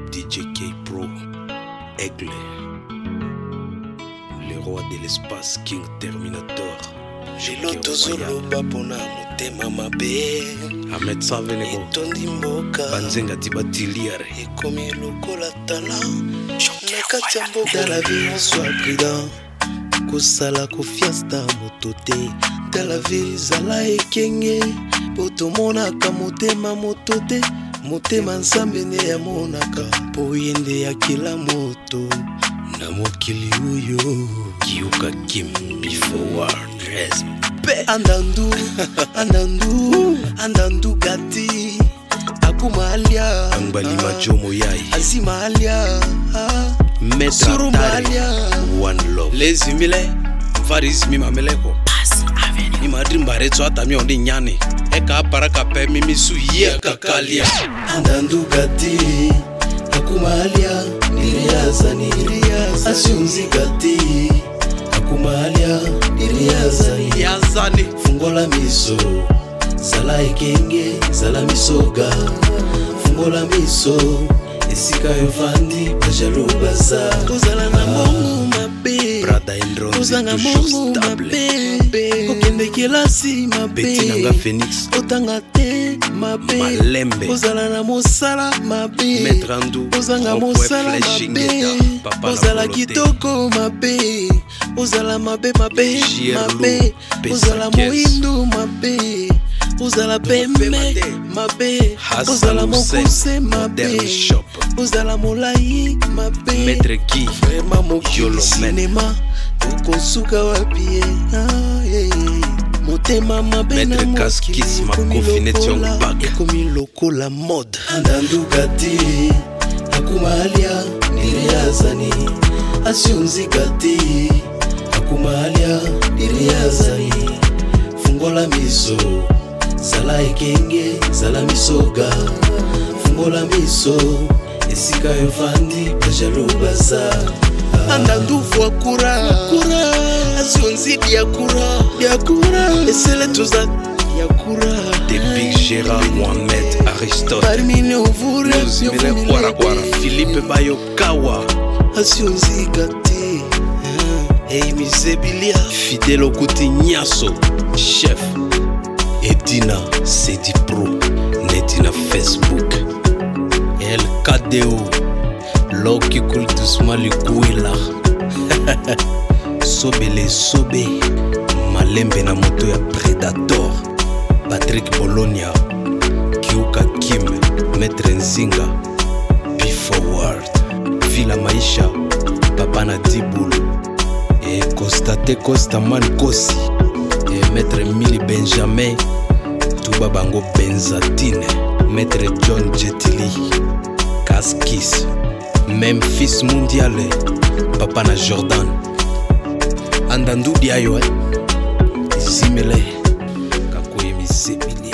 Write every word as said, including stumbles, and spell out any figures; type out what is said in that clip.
D J K Pro, Aigle, le roi de l'espace, King Terminator. Jelo tozoloba pona motema mabe Ahmed Savene etondi mboka Banzenga Tibatiliare ekomi lokola tala na kati ya mboka. Dans la vie on soit prudent, kosala confiance na moto te. Dans la vie zala ekenge po tomonaka motema moto te. Motema nzambe nde yamonaka po yende ya kila moto na mokili oyo Kiuka Kim before respect. Andandu, andandu, andandu gati akumalia Angbali majomo yai azimalia Maître Atari One Love les humilés varis mi mameleko mi madri mbaretso atami onde nyane eka baraka pe mimi su ye kakalia. Andandu gati akumalia niriazani asyunzi gati akumalia niriazani yazani fungola miso zala ekenge zala misoga fungola miso esika yovandi bajalo baza kozala na mongo mabe Brada Indron kozanga mongo mabe okende kelasi mabe Betinanga Phoenix otanga te mabe Malembe kozala na mosala mabe Maître Andou kozanga mosala mabe kozala kitoko mabe ozala mabe mabe mabe ozala moindu mabe ozala pembe mabe ozala mokuse mabe ozala molai mabe Maître Guy vraiment mokili sinema okosuka wapi motema mabe na mokili ekomi lokola mode. Andandu gati akumalia niriazani asyunzi gati akumalia niriazani fungola miso zala ekenge zala misoga fungola miso esika yovandi bajalo baza. Andandu fuakura kura asyunzi diakura diakura esele toza diakura The Big Gérard Mohamed Aristote parmi ovure Nuzimile Wara Wara Philippe Bayokawa asyunzi gati Hey Misebilia Fidèle au côté Niaso Chef Edina Sedi Pro Nedina Facebook El Kadeo Loki coule doucement le Kouela Sobele Sobe Malembe na moto ya Predator Patrick Bologna Kiuka Kim Maître Nzinga Before Villa Maisha Papa na Dibulu et Constate Costa Mankosi et Maître Mili Benjamin Touba Bango Benzatine Maître John Jetili Kaskis Memphis Mondiale Papa na Jordan Andandu Diayo Zimele Kakoye Misebili